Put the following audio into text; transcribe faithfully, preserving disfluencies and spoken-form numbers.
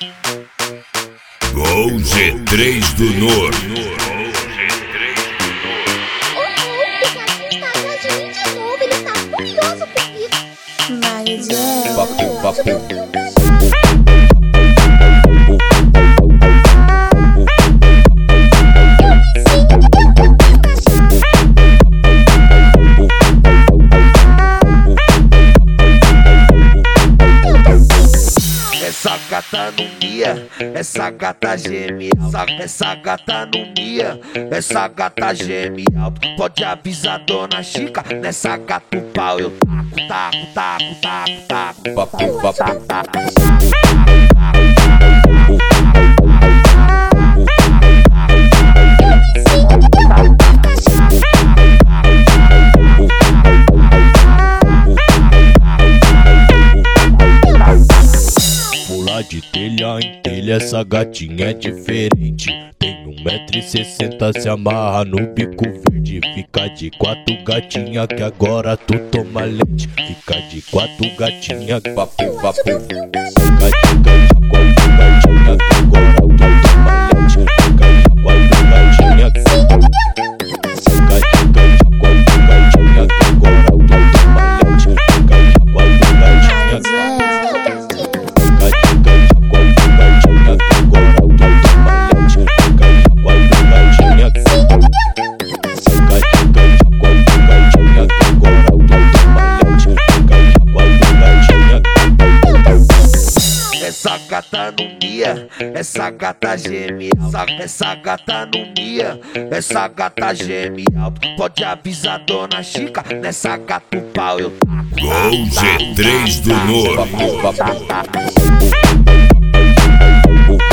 Gol G três do Norte. Mas é Papo, papo. Essa gata não mia, essa gata geme, essa, essa gata não mia, essa gata geme alto. Pode avisar dona Chica, nessa gata o pau eu taco, taco, taco, taco, taco. Papo, papo. Pular de telha em telha, essa gatinha é diferente. Tem um metro e sessenta, se amarra no bico verde. Fica de quatro gatinha que agora tu toma leite. Fica de quatro gatinha, papo, papo. Fica de quatro gatinha que agora tu toma leite. Fica de quatro gatinha. Fica de quatro gatinha que agora tu toma leite. Fica de quatro gatinha. Essa gata não mia, essa gata geme, essa, essa gata não mia, essa gata geme alto. Pode avisar dona Chica, nessa gata o pau eu taco. Gol G três do Norte. Papo, papo.